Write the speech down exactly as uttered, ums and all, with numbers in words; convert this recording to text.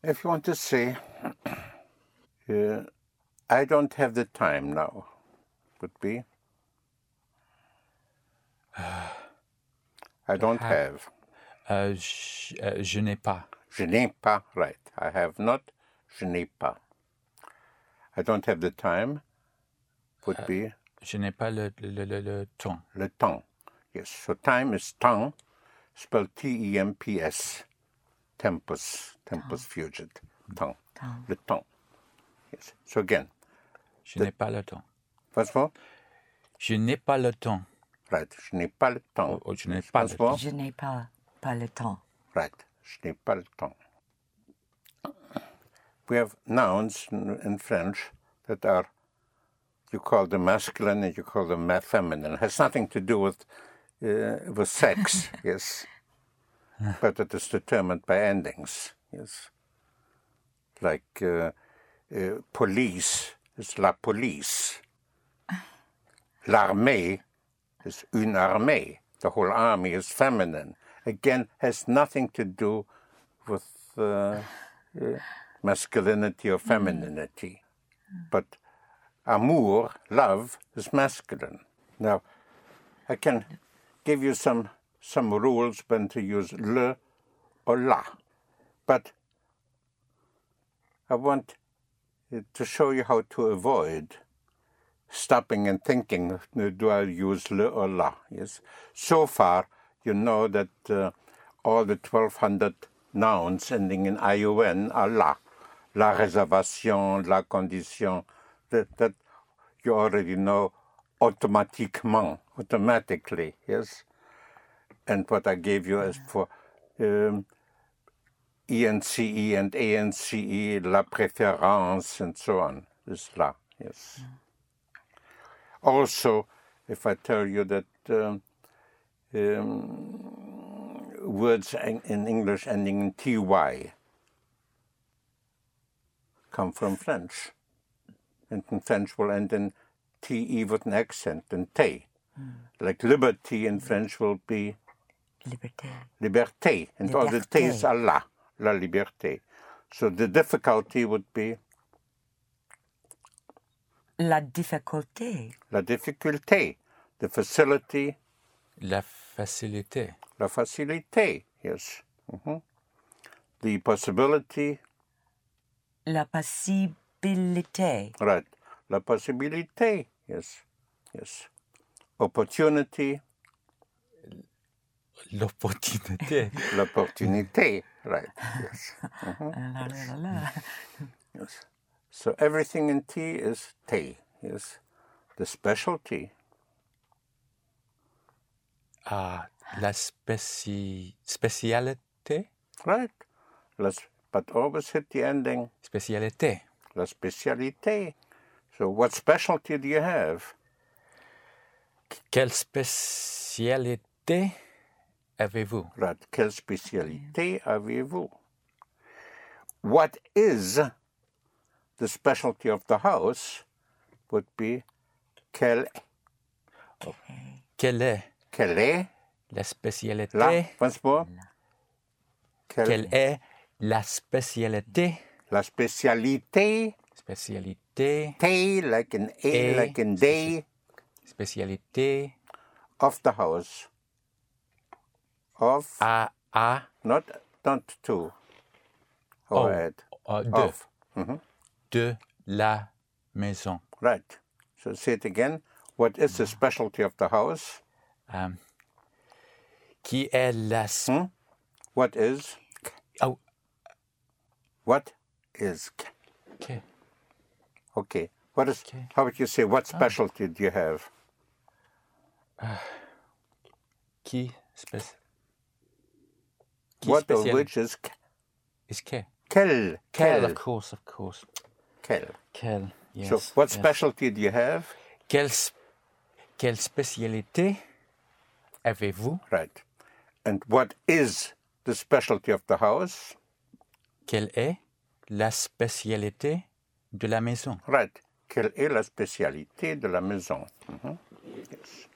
If you want to say, uh, I don't have the time now, would be, I don't have. Euh, je, euh, je n'ai pas. Je n'ai pas, right. I have not, je n'ai pas. I don't have the time, would Euh, be. Je n'ai pas le, le, le, le temps. Le temps, yes. So time is temps, spelled T E M P S. Tempus, tempus fugit. Temps. Temps. Le temps. Yes. So again. Je n'ai pas le temps. What's more? Je n'ai pas le temps. Right. Je n'ai pas le temps. Oh, oh, je n'ai pas le temps. Je n'ai pas, pas le temps. Right. Je n'ai pas le temps. We have nouns in, in French that are, you call them masculine and you call them feminine. It has nothing to do with uh, with sex, yes. But it is determined by endings, yes. Like uh, uh, police is la police. L'armée is une armée. The whole army is feminine. Again, has nothing to do with uh, uh, masculinity or femininity. But amour, love, is masculine. Now, I can give you some some rules when to use le or la. But I want to show you how to avoid stopping and thinking, do I use le or la? Yes. So far, you know that uh, all the twelve hundred nouns ending in I O N are la. La réservation, la condition, that, that you already know automatiquement, automatically, yes? And what I gave you is for um, E N C E and A N C E, la préférence, and so on, is la, yes. Mm. Also, if I tell you that um, um, words in English ending in T Y come from French, and in French will end in T E with an accent, and te. Mm. Like liberty in French will be Liberté. Liberté, and Liberté. all the T's are la, la liberté. So the difficulty would be La difficulté. La difficulté, the facility. La facilité. La facilité, yes. Mm-hmm. The possibility. La possibilité. Right. La possibilité, yes. Yes. Opportunity. L'opportunité. L'opportunité, right, yes. Mm-hmm. La, la, la, la. Yes. So everything in T is te, yes. The specialty. Ah, la speci... spécialité? Right. Let's, but always hit the ending. Spécialité. La spécialité. So what specialty do you have? Quelle spécialité avez-vous? Right. Quelle spécialité avez-vous? What is the specialty of the house would be quelle, okay. Quelle est? Quelle est la spécialité? La, once more. Quelle, quelle est la spécialité? La spécialité. Spécialité. T, like an A, et, like an day. Spécialité. Of the house. Of. A, a. Not, not to. Oh, add. Uh, de. Of. Mm-hmm. De la maison. Right. So say it again. What is the specialty of the house? Um, qui est la... Hmm? What is? Oh. What is? Okay. Okay. What is? Okay. How would you say? What specialty oh. do you have? Uh, qui spec- What of which is? Is que. Quel. Quel, of course, of course. Quel. Quel, yes. So what yes. specialty do you have? Quelle, quelle spécialité avez-vous? Right. And what is the specialty of the house? Quelle est la spécialité de la maison? Right. Quelle est la spécialité de la maison? Mm-hmm. Yes.